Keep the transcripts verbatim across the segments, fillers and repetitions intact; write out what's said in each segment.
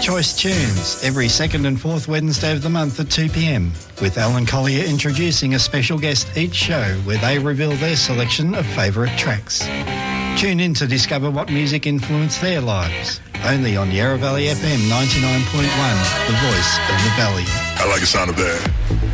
Choice Tunes, every second and fourth Wednesday of the month at two p m, with Alan Collier introducing a special guest each show where they reveal their selection of favourite tracks. Tune in to discover what music influenced their lives. Only on Yarra Valley F M ninety-nine point one, the voice of the valley. I like the sound of that.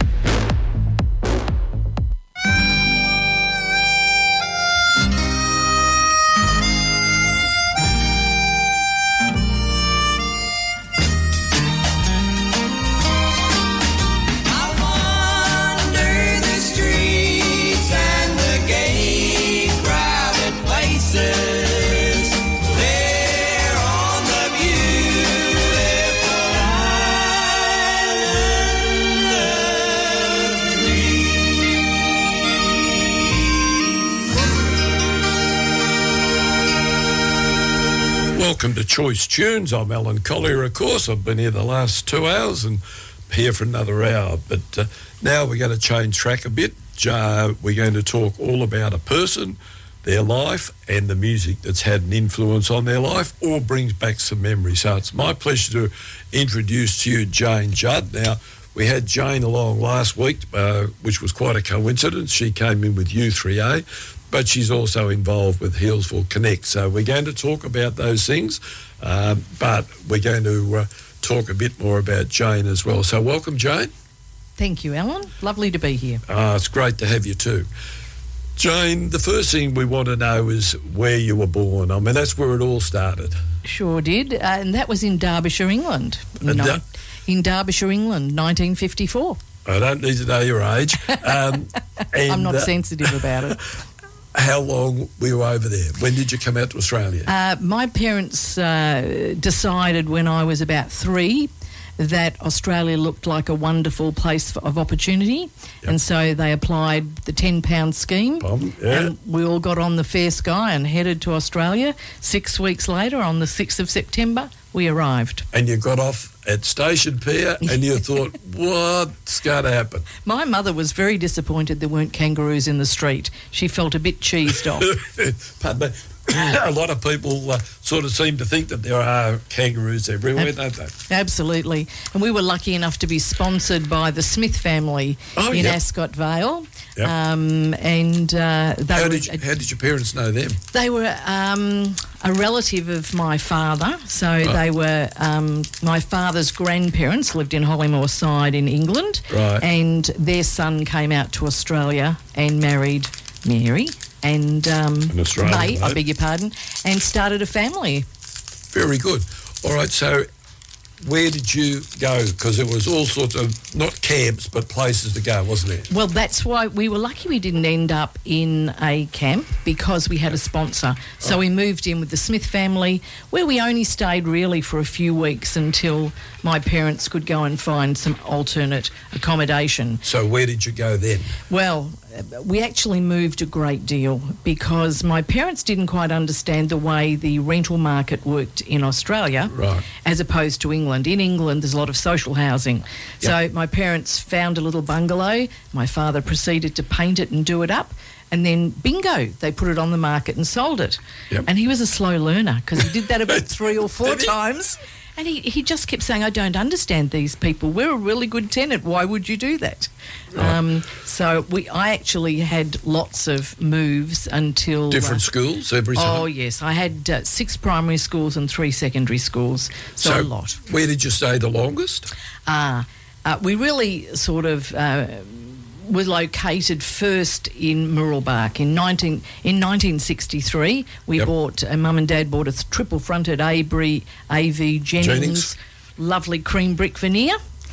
Welcome to Choice Tunes. I'm Alan Collier, of course. I've been here the last two hours and here for another hour. But uh, now we're going to change track a bit. Uh, we're going to talk all about a person, their life, and the music that's had an influence on their life or brings back some memories. So it's my pleasure to introduce to you Jane Judd. Now, we had Jane along last week, uh, which was quite a coincidence. She came in with U three A. But she's also involved with Healesville Connect. So we're going to talk about those things, uh, but we're going to uh, talk a bit more about Jane as well. So welcome, Jane. Thank you, Alan. Lovely to be here. Uh, it's great to have you too. Jane, the first thing we want to know is where you were born. I mean, that's where it all started. Sure did, uh, and that was in Derbyshire, England. And no, that- in Derbyshire, England, nineteen fifty-four. I don't need to know your age. Um, and, I'm not uh, sensitive about it. How long were you over there? When did you come out to Australia? Uh, my parents uh, decided when I was about three that Australia looked like a wonderful place for, of opportunity, Yep. and so they applied the ten pound scheme, Um, yeah. and we all got on the Fair Sky and headed to Australia. Six weeks later, on the sixth of September, we arrived. And you got off at Station Pier and you thought, what's going to happen? My mother was very disappointed there weren't kangaroos in the street. She felt a bit cheesed off. Pardon me. A lot of people uh, sort of seem to think that there are kangaroos everywhere, Ab- don't they? Absolutely. And we were lucky enough to be sponsored by the Smith family Oh, in yep. Ascot Vale. Yep. Um, and uh, they How were, did, you, how did your parents know them? they were um, a relative of my father. So they were um, my father's grandparents lived in Hollymore Side in England. Right. And their son came out to Australia and married Mary and um, An Australian, May, I right? beg your pardon, and started a family. Very good. All right, so where did you go? Because there was all sorts of, not camps, but places to go, wasn't there? Well, that's why we were lucky we didn't end up in a camp because we had a sponsor. So Oh. we moved in with the Smith family, where we only stayed really for a few weeks until my parents could go and find some alternate accommodation. So where did you go then? Well, we actually moved a great deal because my parents didn't quite understand the way the rental market worked in Australia Right. as opposed to England. In England, there's a lot of social housing. So my parents found a little bungalow. My father proceeded to paint it and do it up. And then, bingo, they put it on the market and sold it. Yep. And he was a slow learner because he did that about three or four Did he? times. And he, he just kept saying, I don't understand these people. We're a really good tenant. Why would you do that? Right. Um, so we, I actually had lots of moves until... Different uh, schools every time? Oh, yes. I had uh, six primary schools and three secondary schools. So, So a lot. where did you stay the longest? Uh, uh, we really sort of... Uh, was located first in Murrelbach. In nineteen in nineteen sixty-three, we Yep. bought, uh, Mum and Dad bought a th- triple-fronted Avery, A V Jennings, Jennings. lovely cream brick veneer,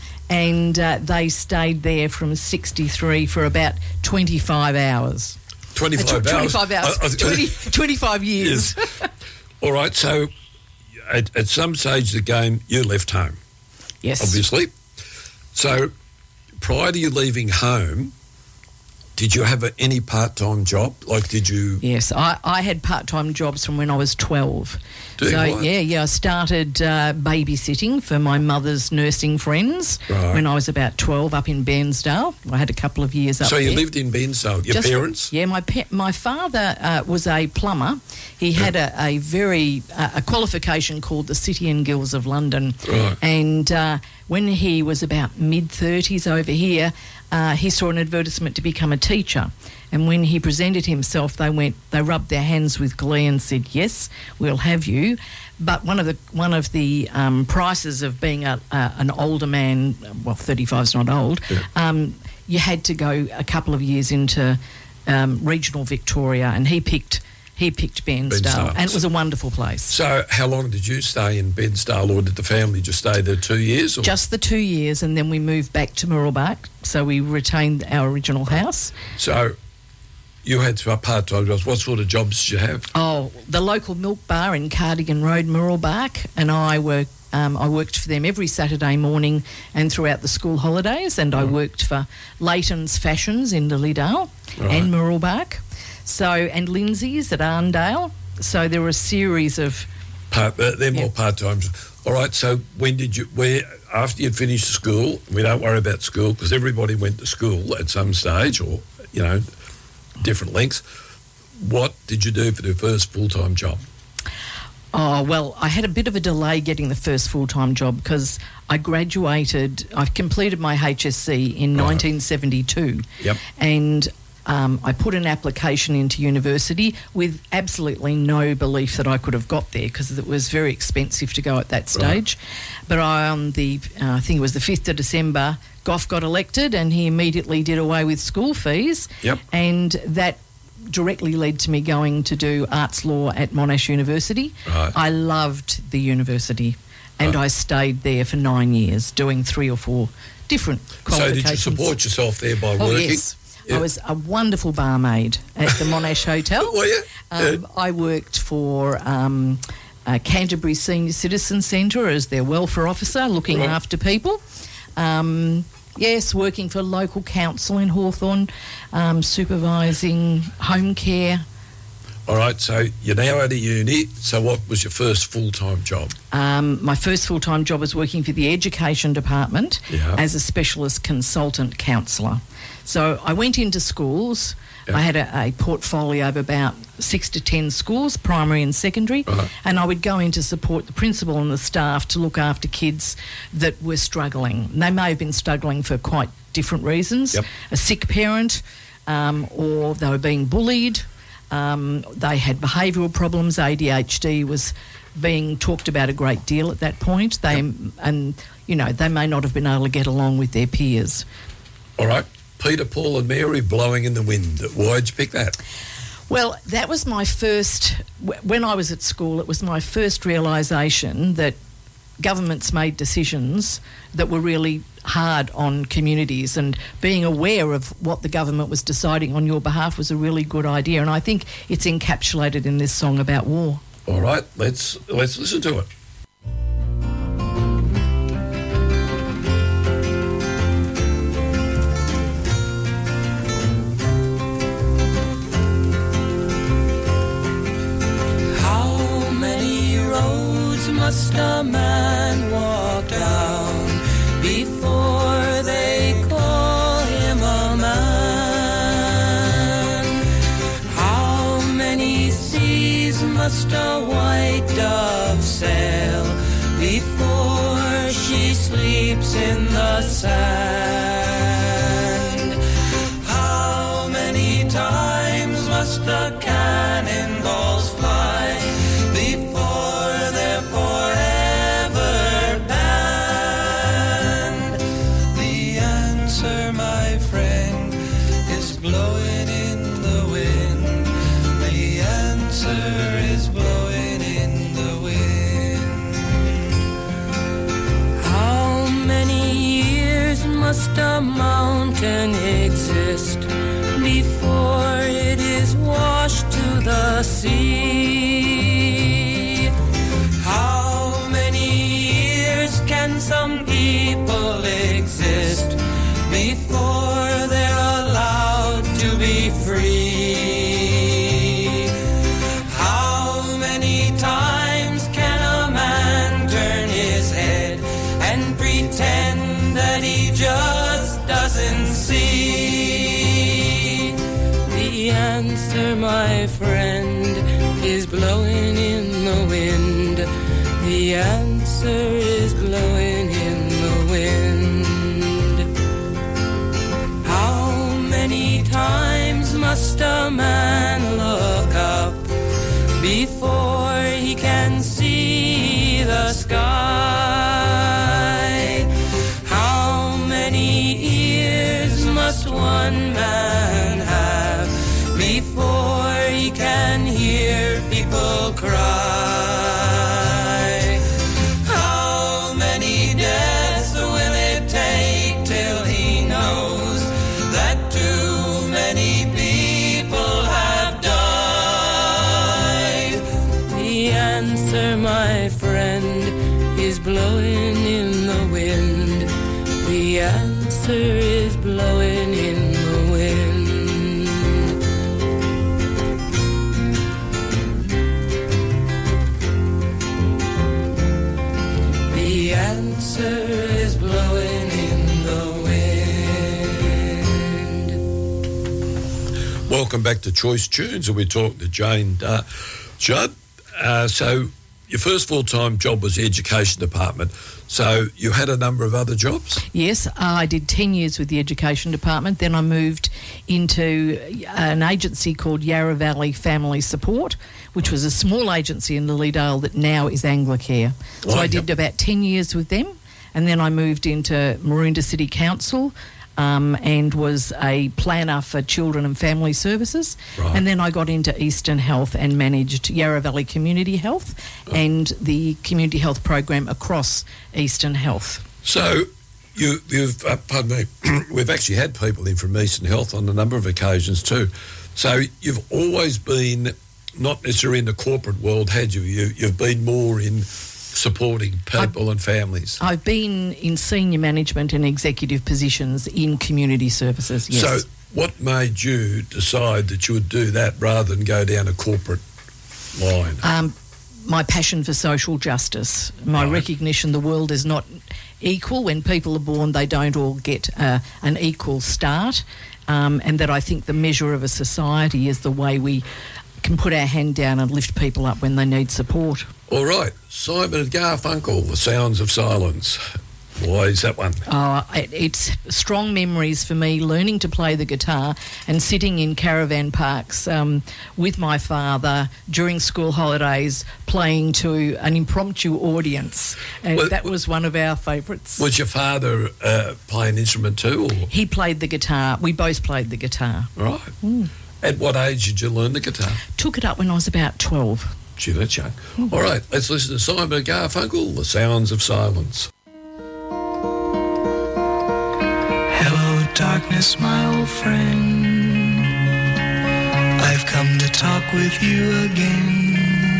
and uh, they stayed there from sixty-three for about twenty-five hours. twenty-five Uh, tw- hours? twenty-five hours. I- I was gonna- twenty, twenty-five years. Yes. All right, so at, at some stage of the game, you left home, Yes. obviously. So prior to you leaving home, Did you have a, any part-time job? Like, did you... Yes, I, I had part-time jobs from when I was twelve. Do so, what? yeah, yeah, I started uh, babysitting for my mother's nursing friends Right. when I was about twelve up in Bairnsdale. I had a couple of years up So there. you lived in Bairnsdale, your Just- parents? Yeah, my pa- my father uh, was a plumber. He had a, a very uh, a qualification called the City and Guilds of London, Right. and uh, when he was about mid thirties over here, uh, he saw an advertisement to become a teacher. And when he presented himself, they went, they rubbed their hands with glee and said, "Yes, we'll have you." But one of the one of the um, prices of being a, a, an older man, well, thirty-five is not old, Yeah. um, you had to go a couple of years into um, regional Victoria, and he picked he picked Bairnsdale, Bairnsdale. and it was a wonderful place. So how long did you stay in Bairnsdale, or did the family just stay there two years? Or? Just the two years, and then we moved back to Murrelbach, so we retained our original house. So you had part-time jobs. What sort of jobs did you have? Oh, the local milk bar in Cardigan Road, Murrelbach, and I were um, I worked for them every Saturday morning and throughout the school holidays, and I worked for Leighton's Fashions in Lilydale Right. and Murrelbach, so and Lindsay's at Arndale. So there were a series of Part, uh, they're more Yeah. part-time. All right, so when did you, where, after you'd finished school, we don't worry about school because everybody went to school at some stage or, you know, different lengths. What did you do for the first full-time job? Oh, well, I had a bit of a delay getting the first full-time job because I graduated, I completed my H S C in Right. nineteen seventy-two. Yep. And um, I put an application into university with absolutely no belief that I could have got there because it was very expensive to go at that stage. But I, on the, uh, I think it was the fifth of December, Gough got elected and he immediately did away with school fees. Yep. And that directly led to me going to do arts law at Monash University. Right. I loved the university and Right. I stayed there for nine years doing three or four different So qualifications. did you support yourself there by Oh, working? yes. Yeah. I was a wonderful barmaid at the Monash Hotel. Were you? Um, I worked for um, uh, Canterbury Senior Citizen Centre as their welfare officer, looking Right. after people. Um, yes, working for local council in Hawthorn, um, supervising home care. All right, so you're now out of uni. So what was your first full-time job? Um, my first full-time job was working for the Education Department Yeah. as a specialist consultant counsellor. So I went into schools. Yeah. I had a, a portfolio of about six to ten schools, primary and secondary, Right. and I would go in to support the principal and the staff to look after kids that were struggling. And they may have been struggling for quite different reasons. Yep. A sick parent, um, or they were being bullied. Um, they had behavioural problems. A D H D was being talked about a great deal at that point. They and you know they may not have been able to get along with their peers. All right, Peter, Paul and Mary, Blowing in the Wind. Why'd you pick that? Well, that was my first. w- When I was at school, it was my first realisation that governments made decisions that were really hard on communities, and being aware of what the government was deciding on your behalf was a really good idea. And I think it's encapsulated in this song about war. All right, let's let's listen to it. How many roads must a man walk down before they call him a man? How many seas must a white dove sail before she sleeps in the sand? How many times must the cannonballs fly before they're forever banned? The answer, my friend, is blowing in the wind. The answer is blowing in the wind. How many years must a mountain exist before it is washed to the sea? How many years can some people exist before they're allowed to my friend, is blowing in the wind. The answer is blowing in the wind. How many times must a man look up before he can see the sky? How many ears must one man have before he can hear people cry? How many deaths will it take till he knows that too many people have died? The answer, my friend, is blowing in the wind. The answer is blowing in the wind. The answer is blowing in the wind. Welcome back to Choice Tunes, and we're talking to Jane uh, Judd. Uh, so your first full-time job was the Education Department. So you had a number of other jobs? Yes, I did ten years with the Education Department. Then I moved into an agency called Yarra Valley Family Support, which was a small agency in Lilydale that now is Anglicare. So Right, I did yep. about ten years with them, and then I moved into Maroondah City Council um, and was a planner for children and family services. Right. And then I got into Eastern Health and managed Yarra Valley Community Health and the community health program across Eastern Health. So you, you've, uh, pardon me, we've actually had people in from Eastern Health on a number of occasions too. So you've always been not necessarily in the corporate world, had you? you you've been more in supporting people and families. I've been in senior management and executive positions in community services, yes. So what made you decide that you would do that rather than go down a corporate line? Um, my passion for social justice, my Right. recognition the world is not equal. When people are born, they don't all get uh, an equal start, um, and that I think the measure of a society is the way we can put our hand down and lift people up when they need support. All right, Simon and Garfunkel, The Sounds of Silence. Why is that one? Uh, it, it's strong memories for me learning to play the guitar and sitting in caravan parks um, with my father during school holidays playing to an impromptu audience. And Well, that was one of our favourites. Was your father uh, play an instrument too? Or? He played the guitar. We both played the guitar. Right. Mm. At what age did you learn the guitar? Took it up when I was about twelve. Gee, that's young. All right, let's listen to Simon and Garfunkel, The Sounds of Silence. Hello, darkness, my old friend. I've come to talk with you again.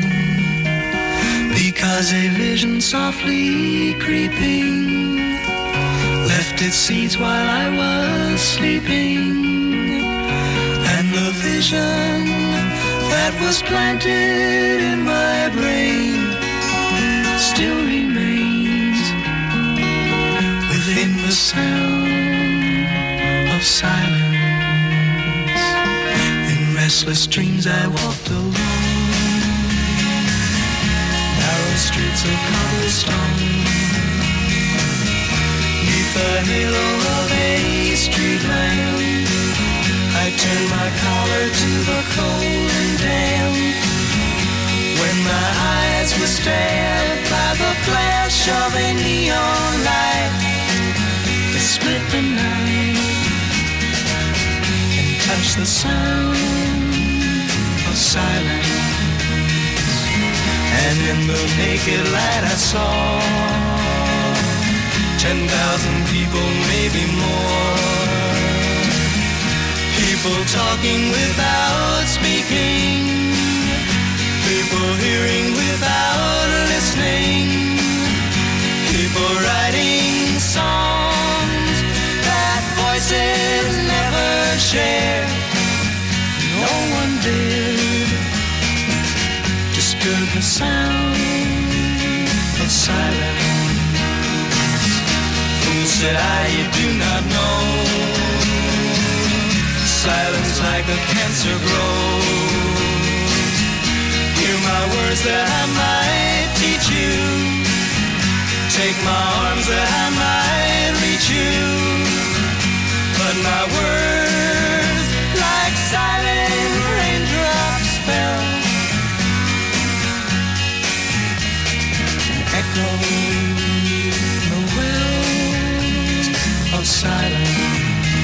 Because a vision softly creeping left its seeds while I was sleeping. And the vision that was planted in my brain still remains within the sound of silence. In restless dreams I walked alone, narrow streets of cobblestone, neath the halo of a street lamp. I turned my collar to the cold and damp. When my eyes were stared by the flash of a neon light that split the night and touched the sound of silence. And in the naked light I saw ten thousand people, maybe more. People talking without speaking, people hearing without listening, people writing songs that voices never shared. No one dared disturb the sound of silence. Who said I, you do not know? Silence like a cancer grows. my words that I might teach you. Take my arms that I might reach you. But my words, like silent raindrops, fell and echoed the wells of silence.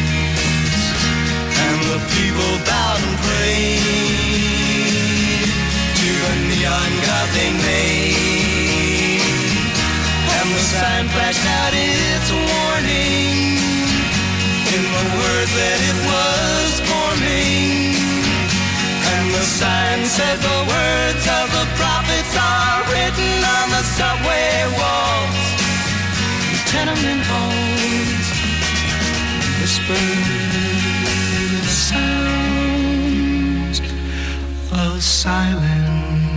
And the people bowed and prayed to a neon god they made. And the sign flashed out its warning in the words that it was forming. And the sign said the words of the prophets are written on the subway walls, tenement halls, whispered the sounds of silence.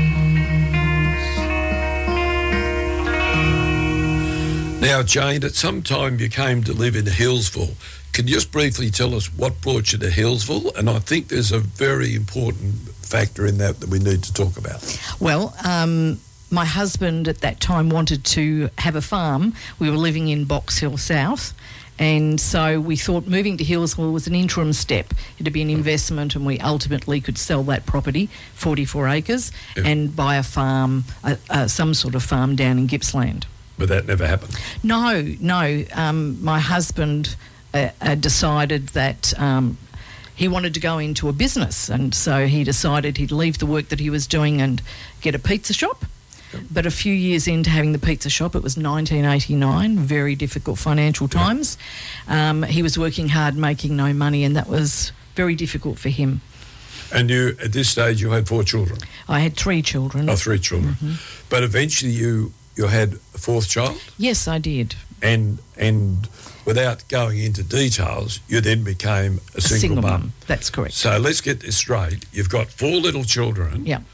Now, Jane, at some time you came to live in Hillsville. Can you just briefly tell us what brought you to Hillsville? And I think there's a very important factor in that that we need to talk about. Well, um, my husband at that time wanted to have a farm. We were living in Box Hill South. And so we thought moving to Hillsville was an interim step. It'd be an investment, and we ultimately could sell that property, forty-four acres, Yeah. and buy a farm, uh, uh, some sort of farm down in Gippsland. But that never happened. No, no. Um, my husband uh, uh, decided that um, he wanted to go into a business, and so he decided he'd leave the work that he was doing and get a pizza shop. But a few years into having the pizza shop, it was nineteen eighty-nine, very difficult financial times. Um, he was working hard, making no money, and that was very difficult for him. And you, at this stage, you had four children? I had three children. Oh, three children. Mm-hmm. But eventually you, you had a fourth child? Yes, I did. And and without going into details, you then became a A single, single mum. mum. That's correct. So let's get this straight. You've got four little children. Yeah.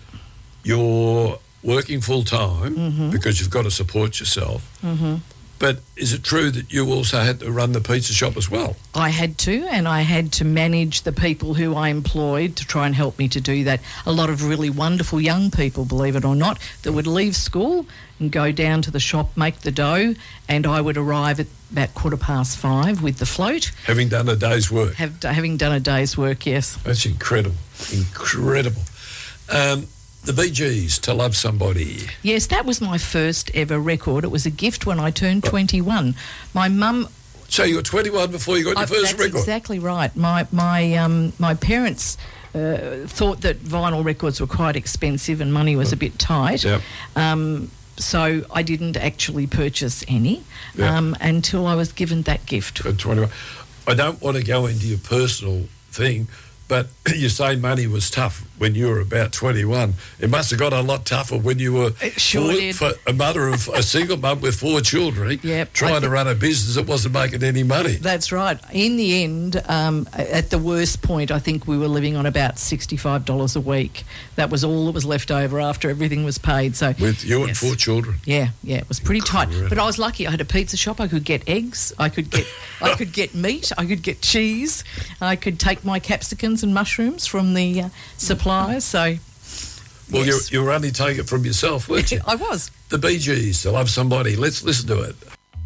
You're working full time Mm-hmm. because you've got to support yourself. Mm-hmm. But is it true that you also had to run the pizza shop as well? I had to, and I had to manage the people who I employed to try and help me to do that. A lot of really wonderful young people, believe it or not, that would leave school and go down to the shop, make the dough, and I would arrive at about quarter past five with the float. Having done a day's work. Have, having done a day's work, yes. That's incredible. Incredible. Um, the Bee Gees, To Love Somebody. Yes, that was my first ever record. It was a gift when I turned twenty-one. My mum... So you were twenty-one before you got I, your first that's record? exactly right. My my um, my parents uh, thought that vinyl records were quite expensive and money was a bit tight. Yep. Um, so I didn't actually purchase any Yep. um, until I was given that gift. At twenty-one. I don't want to go into your personal thing, but you say money was tough when you were about twenty-one. It must have got a lot tougher when you were It sure four, did. for a mother of a single mum with four children, Yep. trying I to thi- run a business that wasn't making any money. That's right. In the end, um, at the worst point, I think we were living on about sixty-five dollars a week. That was all that was left over after everything was paid. So With you and yes. four children. Yeah, yeah, it was pretty tight. Incredible. But I was lucky. I had a pizza shop. I could get eggs. I could get, I could get meat. I could get cheese. I could take my capsicums and mushrooms from the uh, suppliers. So, Well, yes. you, you were only taking it from yourself, weren't you? I was. The Bee Gees, To Love Somebody. Let's listen to it.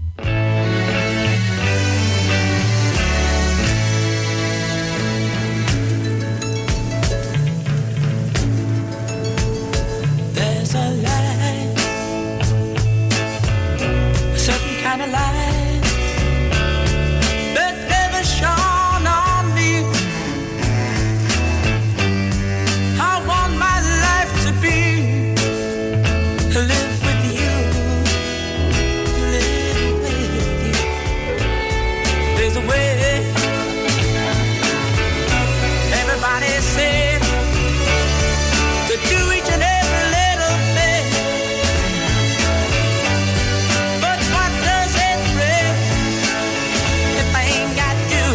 There's a light, a certain kind of light that never shone on me. I want my life to be live with you, live with you. There's a way. Everybody said to do each and every little thing. But what does it bring if I ain't got you?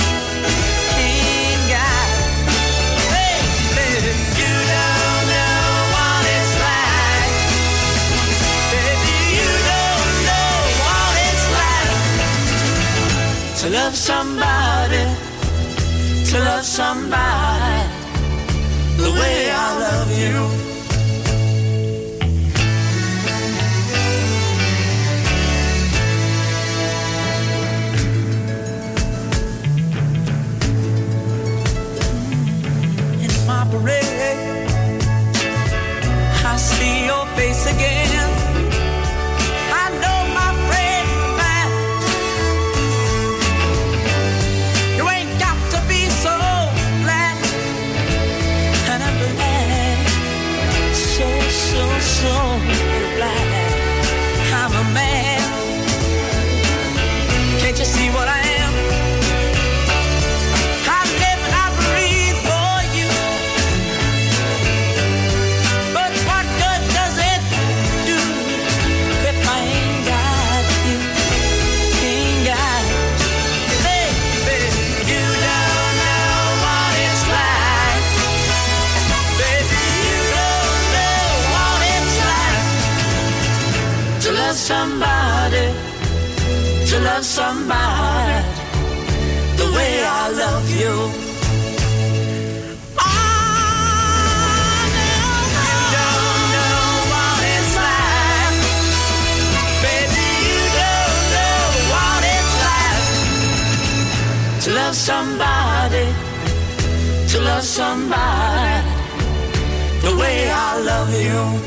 Ain't got. Hey, baby, you don't know what it's like. Baby, you don't know what it's like to love somebody, to love somebody the way I love you. the man. Can't you see what I am? I live and I breathe for you. But what good does it do if I ain't got you? Ain't got you. Baby, you don't know what it's like. Baby, you don't know what it's like to love somebody, to love somebody the way I love you. Oh, no, you don't know what it's like. Baby, you don't know what it's like to love somebody, to love somebody the way I love you.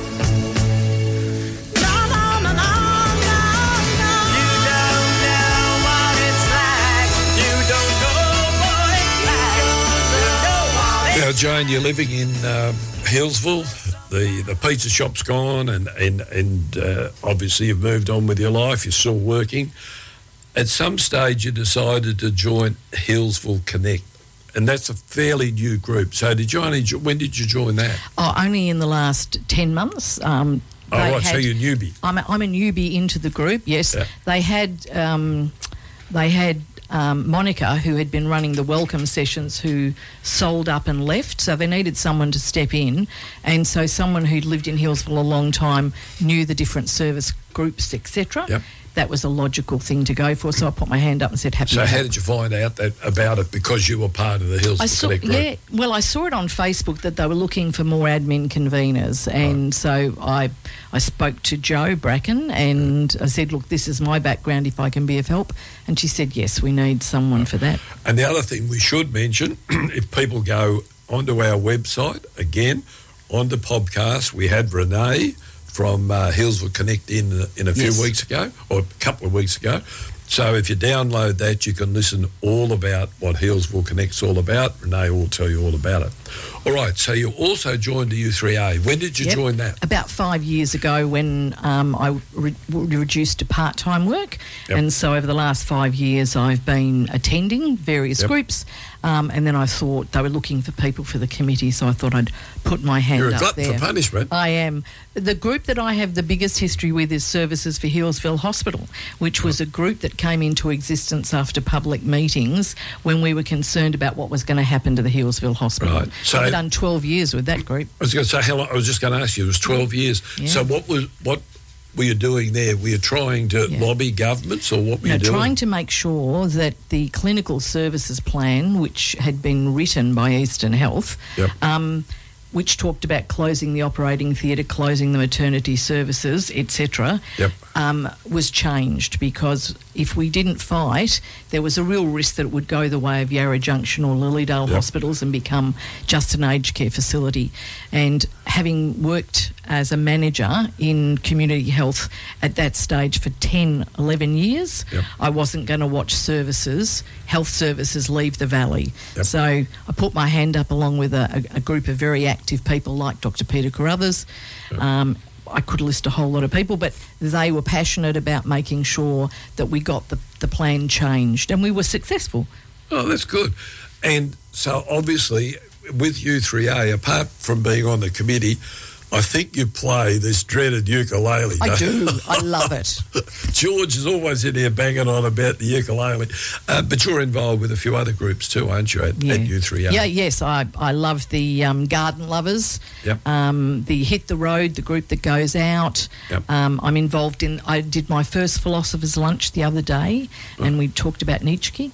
Now, Jane, you're living in uh, Hillsville. The the pizza shop's gone, and and and uh, obviously you've moved on with your life. You're still working. At some stage, you decided to join Hillsville Connect, and that's a fairly new group. So, did you only when did you join that? Oh, only in the last ten months. Um, oh, they right. had, So you're a newbie. I'm a, I'm a newbie into the group. Yes, Yeah. they had um, they had. Um, Monica, who had been running the welcome sessions, who sold up and left, so they needed someone to step in, and so someone who'd lived in Hillsville a long time, knew the different service groups, et cetera. Yep. That was a logical thing to go for, so I put my hand up and said, happy So to how help. did you find out that about it? Because you were part of the Hillsville I saw, Connect group. yeah, well, I saw it on Facebook that they were looking for more admin conveners, and Right. so I I spoke to Jo Bracken and I said, look, this is my background, if I can be of help, and she said, yes, we need someone for that. And the other thing we should mention, if people go onto our website, again, on the podcast, we had Renee from uh, Hillsville Connect in in a few Yes. weeks ago, or a couple of weeks ago. So if you download that, you can listen all about what Hillsville Connect's all about. Renee will tell you all about it. All right, so you also joined the U three A. When did you Yep. join that? About five years ago when um, I re- reduced to part-time work. Yep. And so over the last five years I've been attending various Yep. groups, um, and then I thought they were looking for people for the committee, so I thought I'd put my hand You're a up glutton there. for punishment. I am. The group that I have the biggest history with is Services for Hillsville Hospital, which was a group that came into existence after public meetings when we were concerned about what was going to happen to the Hillsville Hospital. Right. So- I've done twelve years with that group. I was going to say, how long, I was just going to ask you, it was twelve years. Yeah. So what was what were you doing there? Were you trying to Yeah. lobby governments, or what were No, you doing? trying to make sure that the clinical services plan, which had been written by Eastern Health, Yep. um, which talked about closing the operating theatre, closing the maternity services, et cetera, Yep. um, was changed, because if we didn't fight, there was a real risk that it would go the way of Yarra Junction or Lilydale Yep. hospitals and become just an aged care facility. And having worked as a manager in community health at that stage for ten, eleven years, Yep. I wasn't going to watch services, health services, leave the valley. Yep. So I put my hand up along with a, a, a group of very active people like Doctor Peter Carruthers. Yep. Um, I could list a whole lot of people, but they were passionate about making sure that we got the, the plan changed, and we were successful. Oh, that's good. And so obviously with U three A, apart from being on the committee, I think you play this dreaded ukulele. I don't you? do. I love it. George is always in here banging on about the ukulele. Uh, but you're involved with a few other groups too, aren't you, at, Yeah. at U three A? Yeah, yes. I, I love the um, Garden Lovers, Yep. um, the Hit the Road, the group that goes out. Yep. Um, I'm involved in, I did my first Philosopher's Lunch the other day, and we talked about Nietzsche.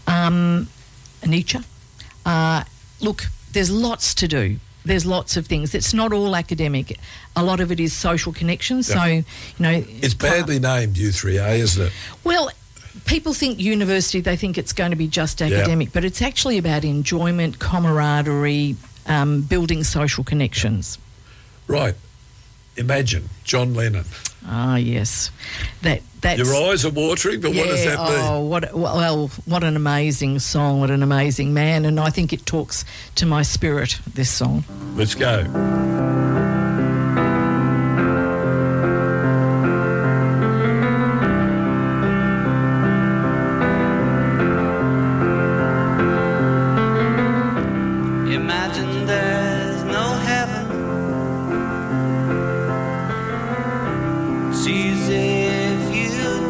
Um, Nietzsche. Uh, look, there's lots to do. There's lots of things. It's not all academic. A lot of it is social connections. Yep. So, you know... It's badly named U three A, isn't it? Well, people think university, they think it's going to be just academic, but it's actually about enjoyment, camaraderie, um, building social connections. Right. Imagine John Lennon. Ah, yes. That that's Your eyes are watering, but yeah, what does that mean? oh, what well, what an amazing song, what an amazing man, and I think it talks to my spirit, this song. Let's go.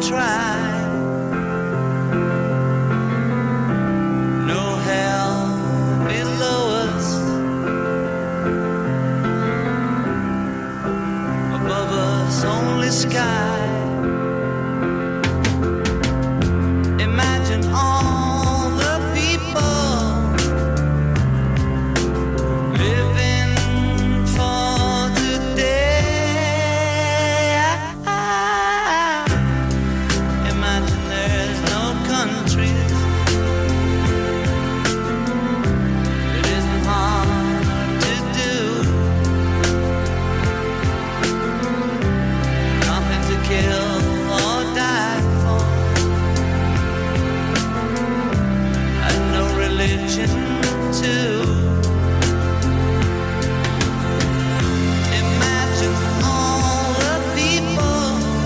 try. No hell below us, above us only sky. Imagine all the people living for today. Imagine there's no countries. It isn't hard to do. Nothing to kill or die for, and no religion too. Imagine all the people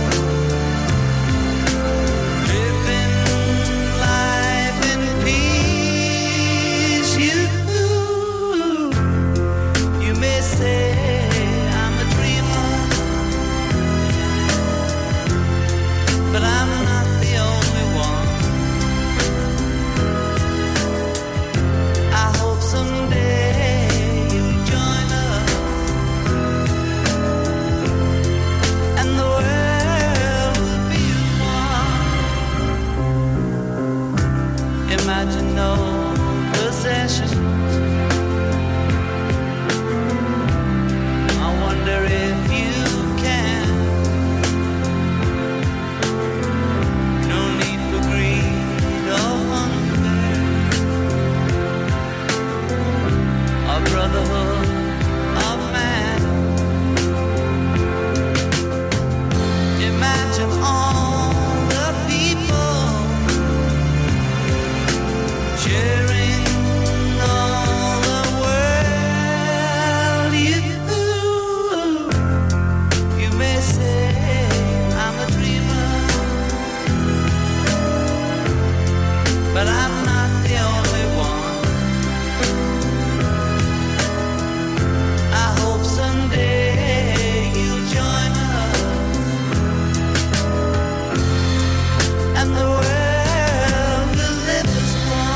living life in peace. You, you may say I'm a dreamer, but I'm not the only one. I hope someday you'll join us, and the world will be as one. Imagine no possessions. I wonder if you can. No need for greed or hunger, or brotherhood of man. Imagine all the people sharing all the world. You, you may say I'm a dreamer, but I'm not the only one. I hope someday you'll join us, and the world will live as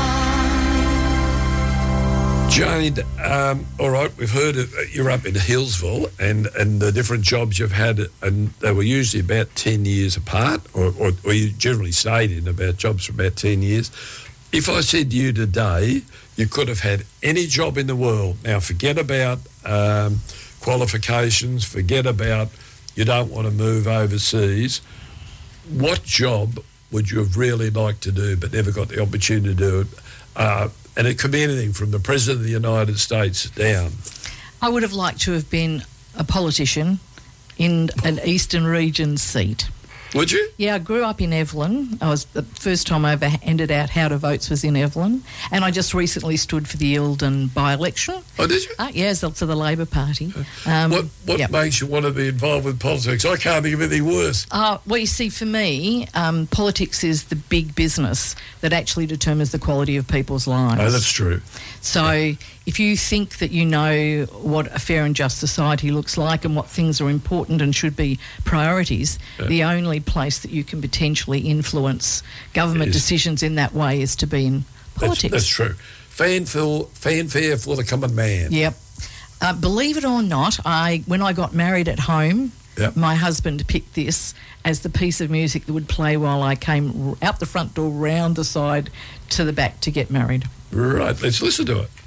one. Jane, um, all right, we've heard it, you're up in Hillsville and, and the different jobs you've had, and they were usually about ten years apart, or, or, or you generally stayed in about jobs for about ten years. If I said to you today, you could have had any job in the world, now forget about um, qualifications, forget about you don't want to move overseas, what job would you have really liked to do but never got the opportunity to do it? Uh, and it could be anything from the President of the United States down. I would have liked to have been a politician in an Eastern Region seat. Would you? Yeah, I grew up in Evelyn. I was the first time I ever handed out how to votes was in Evelyn, and I just recently stood for the Eildon by-election. Oh, did you? Uh, yes, for the Labor Party. Um, what what yep. makes you want to be involved with politics? I can't think of anything worse. Uh, well, you see, for me, um, politics is the big business that actually determines the quality of people's lives. Oh, that's true. So if you think that you know what a fair and just society looks like and what things are important and should be priorities, yeah. the only place that you can potentially influence government decisions in that way is to be in politics. That's, that's true. Fanfare, fanfare for the common man. Yep. Uh, believe it or not, I when I got married at home, yep. my husband picked this as the piece of music that would play while I came out the front door, round the side to the back to get married. Right, let's listen to it.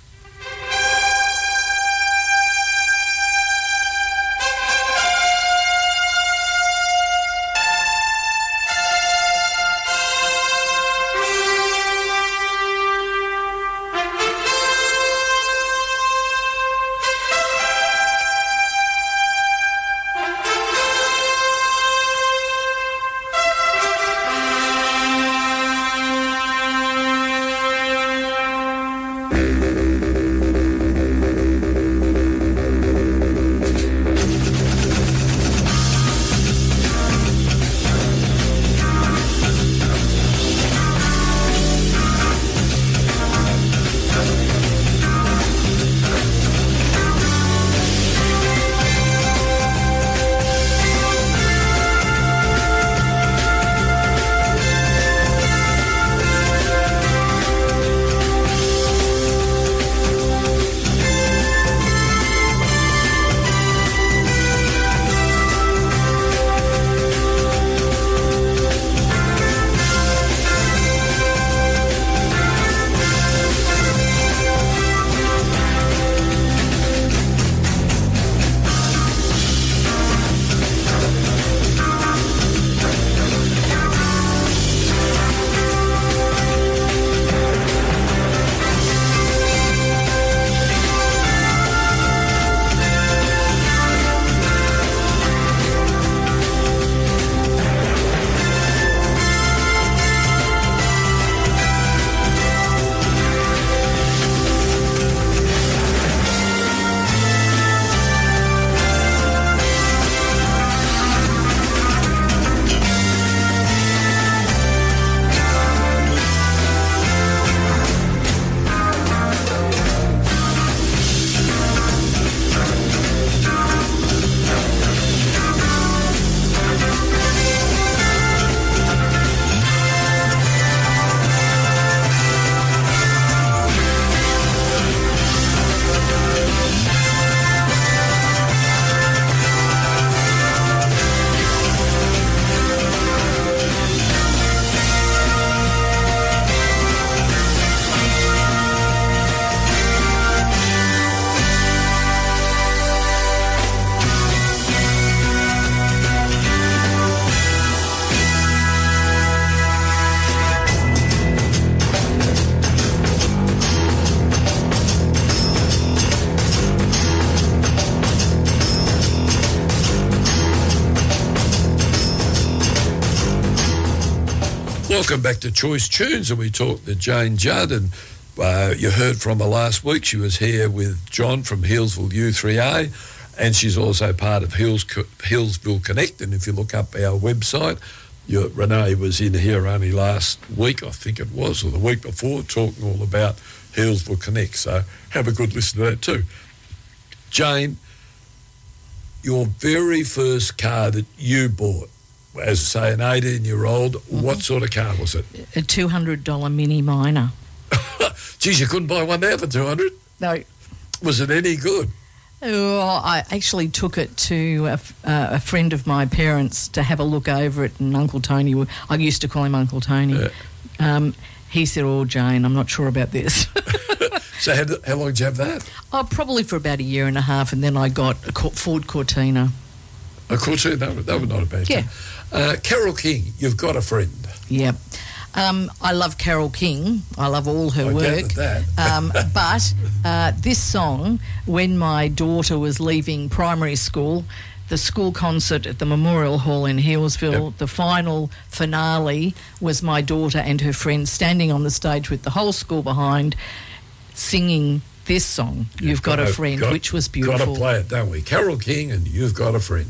Welcome back to Choice Tunes, and we talked to Jane Judd, and uh, you heard from her last week. She was here with John from Healesville U three A, and she's also part of Hills, Healesville Connect. And if you look up our website, you, Renee was in here only last week, I think it was, or the week before, talking all about Healesville Connect. So have a good listen to that too. Jane, your very first car that you bought, as I say, an eighteen-year-old, mm-hmm. what sort of car was it? A two hundred dollars Mini Minor. Geez, you couldn't buy one now for two hundred dollars? No. Was it any good? Oh, I actually took it to a, uh, a friend of my parents to have a look over it, and Uncle Tony, I used to call him Uncle Tony, yeah. um, he said, oh, Jane, I'm not sure about this. So how, how long did you have that? Oh, probably for about a year and a half, and then I got a Ford Cortina. A Cortina? That, that was not a bad Yeah. Uh, Carole King, You've Got a Friend. Yeah. Um, I love Carole King. I love all her I work. That. um, but uh, this song, when my daughter was leaving primary school, the school concert at the Memorial Hall in Healesville, yep. the final finale was my daughter and her friends standing on the stage with the whole school behind, singing this song, You've, You've got, got a Friend, got, which was beautiful. Got to play it, don't we? Carole King and You've Got a Friend.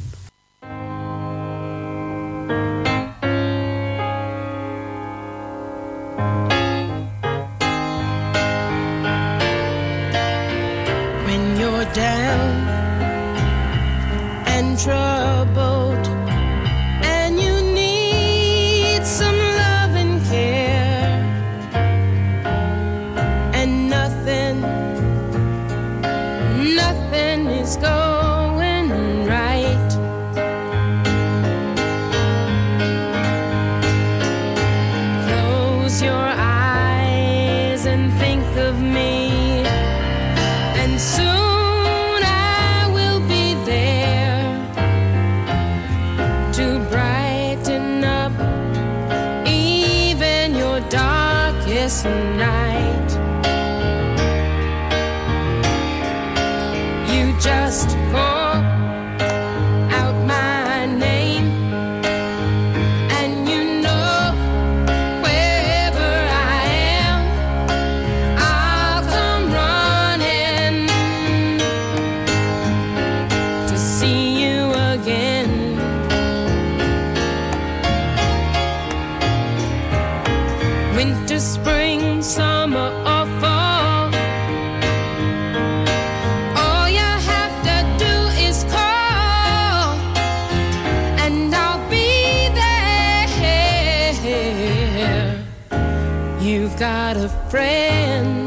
Down and troubled, and you need some love and care, and nothing, nothing is going right. Close your eyes and think of me, and soon night. You just call out my name, and you know wherever I am, I'll come running to see you again. Winter, spring, summer or fall, all you have to do is call, and I'll be there. You've got a friend.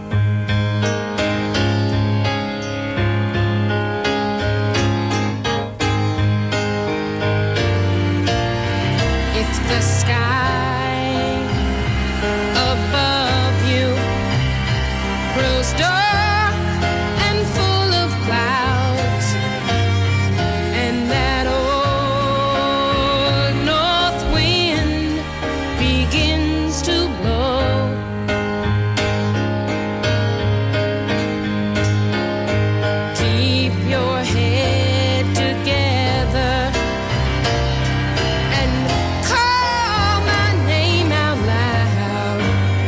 If the sky above you grows dark and full of clouds, and that old north wind begins to blow, keep your head together and call my name out loud.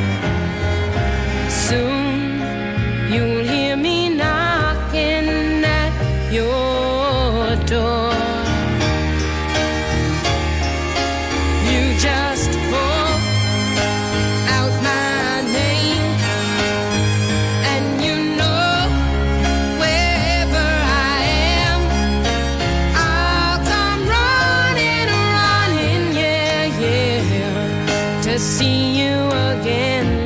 Soon you'll hear me knocking at your door. You just call out my name, and you know wherever I am, I'll come running, running, yeah, yeah, to see you again.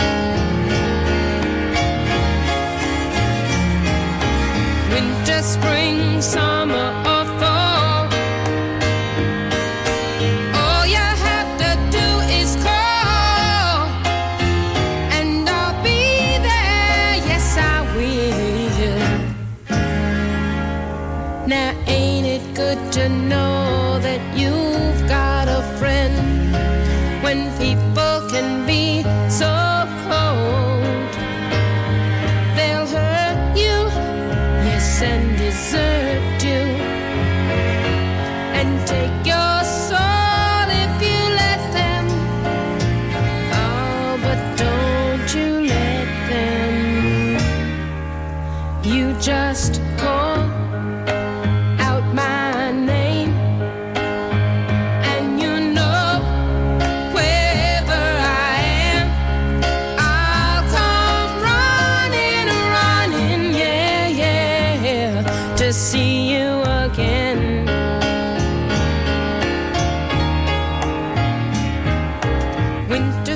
Winter, spring, summer or fall, all you have to do is call, and I'll be there, yes I will. Now ain't it good to know that you've got a friend, when people can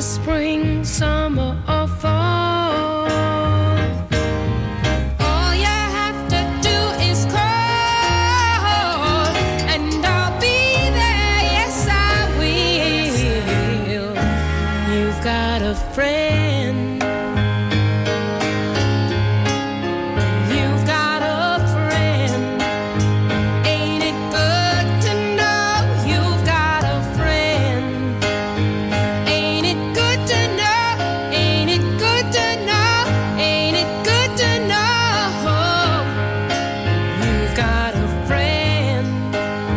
winter, spring, summer, or fall. All you have to do is call, and I'll be there. Yes, I will. You've got a friend. You've got a friend. Ain't it good to know you've got a friend? Ain't it good to know? Ain't it good to know? Ain't it good to know you've got a friend?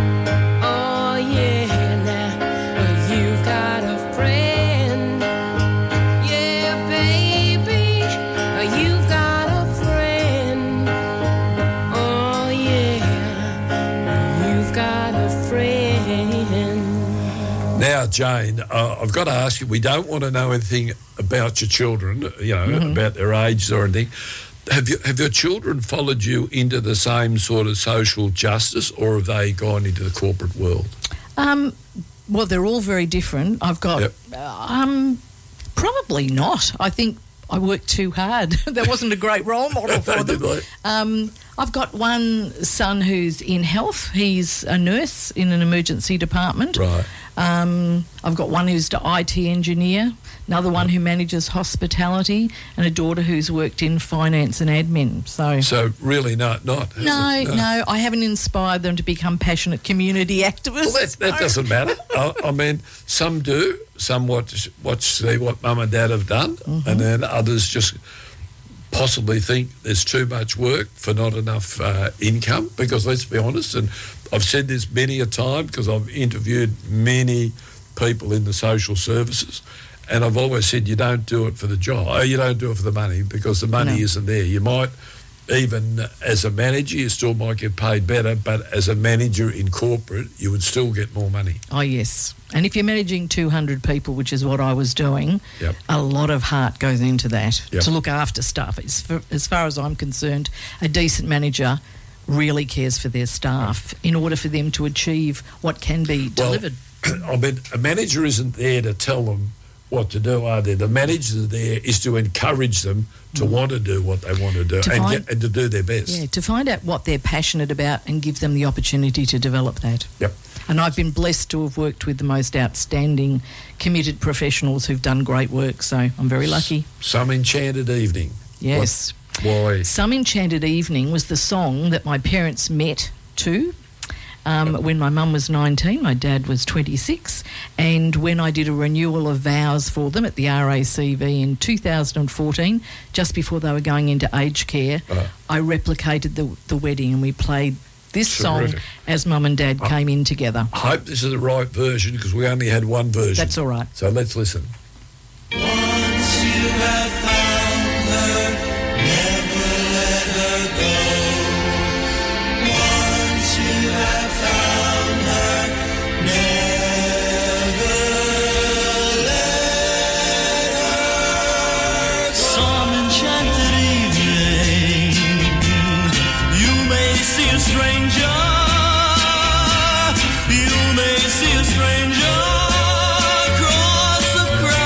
Oh yeah, now you've got a friend. Yeah, baby, you've got a friend. Oh yeah, you've got a friend. Now, Jane, uh, I've got to ask you, we don't want to know anything about your children, you know, Mm-hmm. about their ages or anything. Have you, have your children followed you into the same sort of social justice, or have they gone into the corporate world? Um, well, they're all very different. I've got, Yep. uh, um, probably not. I think I worked too hard. That wasn't a great role model for Did them. they? Um, I've got one son who's in health. He's a nurse in an emergency department. Right. Um, I've got one who's an I T engineer, another one who manages hospitality, and a daughter who's worked in finance and admin. So, So really not, not. has no, it? no, I haven't inspired them to become passionate community activists. Well, that, that No. doesn't matter. I, I mean, some do. Some watch, watch see what mum and dad have done, Mm-hmm. and then others just possibly think there's too much work for not enough uh, income. Because let's be honest, and I've said this many a time because I've interviewed many people in the social services, and I've always said you don't do it for the job, or you don't do it for the money, because the money No. isn't there. You might, even as a manager, you still might get paid better, but as a manager in corporate, you would still get more money. Oh, yes. And if you're managing two hundred people, which is what I was doing, Yep. a lot of heart goes into that Yep. to look after stuff. As far, as far as I'm concerned, a decent manager really cares for their staff in order for them to achieve what can be delivered. Well, I mean, a manager isn't there to tell them what to do, are they? The manager there is to encourage them to want to do what they want to do To and, find- get, and to do their best. Yeah, to find out what they're passionate about and give them the opportunity to develop that. Yep. And I've been blessed to have worked with the most outstanding, committed professionals who've done great work, so I'm very lucky. Some enchanted evening. Yes. Boy. Some Enchanted Evening was the song that my parents met to um, when my mum was nineteen, my dad was twenty-six, and when I did a renewal of vows for them at the R A C V in two thousand fourteen, just before they were going into aged care, Uh. I replicated the, the wedding and we played this Terrific. song as mum and dad came in together. I hope this is the right version because we only had one version. That's all right. So let's listen. Once you have found her, never let her go. Once you have found her, never let her go. Some enchanted evening, you may see a stranger. You may see a stranger cross the crowd.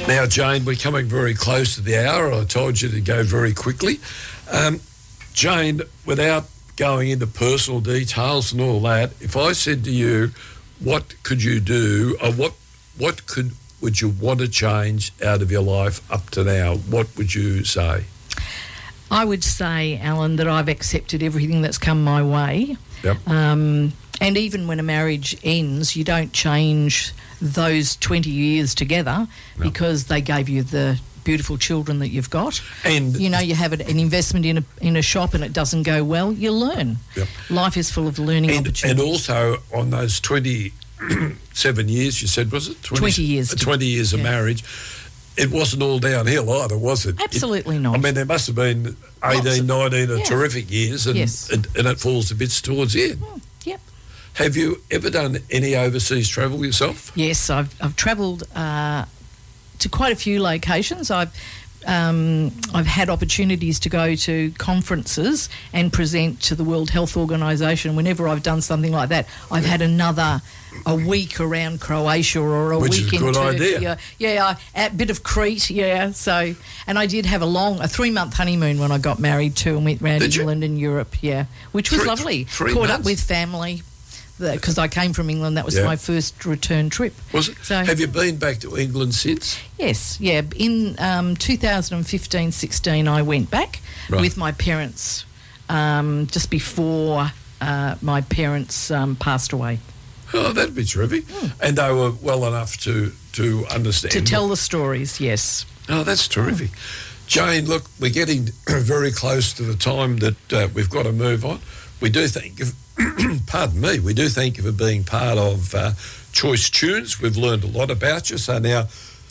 Now, Jane, we're coming very close to the hour. I told you to go very quickly. Um, Jane, without going into personal details and all that, if I said to you, what could you do, or what what could would you want to change out of your life up to now, what would you say? I would say, Alan, that I've accepted everything that's come my way. Yep. Um, and even when a marriage ends, you don't change those twenty years together No. because they gave you the beautiful children that you've got. And You know, you have an investment in a in a shop and it doesn't go well, you learn. Yep. Life is full of learning and, opportunities. and also on those twenty-seven years, you said, was it? twenty, twenty years. uh, twenty years of Yeah. marriage. It wasn't all downhill either, was it? Absolutely It- not. I mean, there must have been Lots eighteen, of- nineteen are yeah. terrific years, and, Yes. and, and it falls to bits towards the end. Mm, yep. Have you ever done any overseas travel yourself? Yes, I've I've travelled uh, to quite a few locations. I've um, I've had opportunities to go to conferences and present to the World Health Organisation. Whenever I've done something like that, I've had another a week around Croatia or a Which is week a in good Turkey. idea. Yeah, a bit of Crete. Yeah, so and I did have a long a three month honeymoon when I got married too, and went around Did you? England and Europe. Yeah, which was Three- lovely. three Caught months? up with family because I came from England. That was Yeah. my first return trip. Was it? So- Have you been back to England since? Yes, yeah. In um, two thousand fifteen sixteen, I went back Right. with my parents um, just before uh, my parents um, passed away. Oh, that'd be terrific. And they were well enough to, to understand. To tell the stories, yes. Oh, that's terrific. Jane, look, we're getting very close to the time that uh, we've got to move on. We do thank you, pardon me, we do thank you for being part of uh, Choice Tunes. We've learned a lot about you. So now,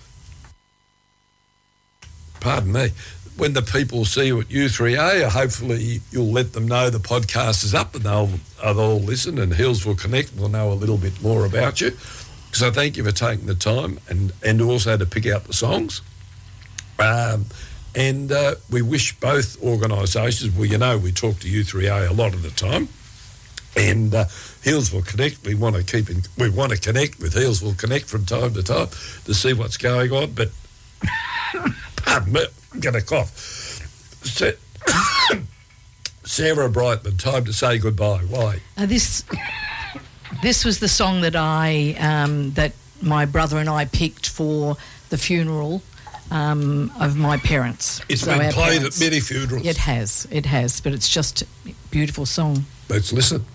pardon me, when the people see you at U three A, hopefully you'll let them know the podcast is up and they'll, uh, they'll listen, and Hillsville Connect will know a little bit more about you. So thank you for taking the time and, and also to pick out the songs. Um, and uh, we wish both organisations, well, you know, we talk to U three A a lot of the time, and uh, Hillsville Connect, we want to keep in, we want to connect with Hillsville Connect from time to time to see what's going on. But pardon me, I'm going to cough. Sa- Sarah Brightman, time to say goodbye. Why? Uh, this this was the song that I um, that my brother and I picked for the funeral um, of my parents. It's So been our played parents- at many funerals. It has, it has, but it's just a beautiful song. Let's listen.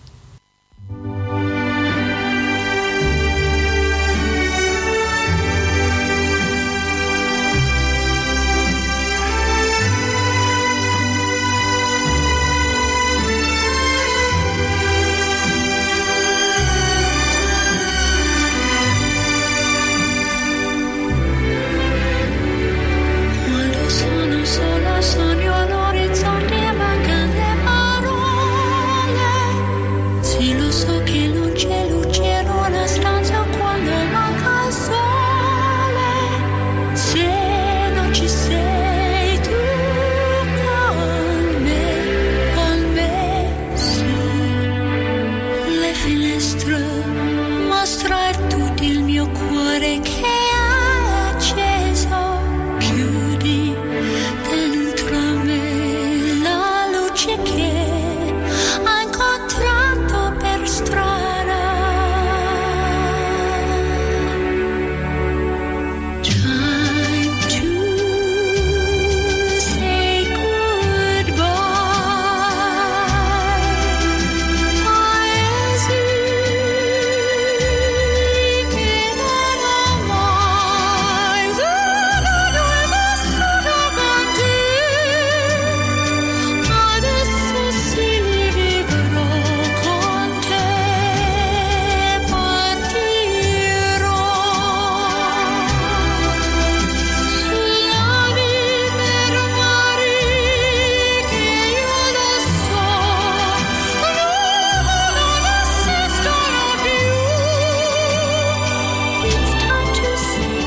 Quando sono sola sogno all'orizzonte e mancano le parole. Sì, lo so che non c'è luce in una stanza quando manca il sole. Se non ci sei tu con me, con me, su le finestre mostrar tutto il mio cuore che è acceso. Chiudi dentro me la luce che ha incontrato per strada. Time to say goodbye. Paesi che non ho mai vissuto con te. Adesso sì li vivrò con te. Partirò sulla per mari che io lo so non esistono più. It's time to say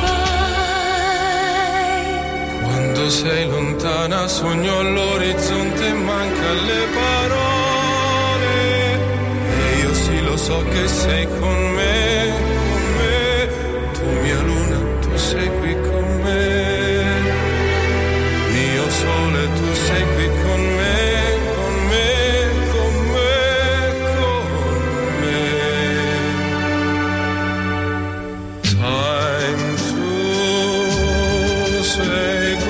goodbye. Quando sei lontana sogno all'orizzonte e manca le parole. E io sì lo so che sei con me, con me. Tu mia luna, tu sei qui con say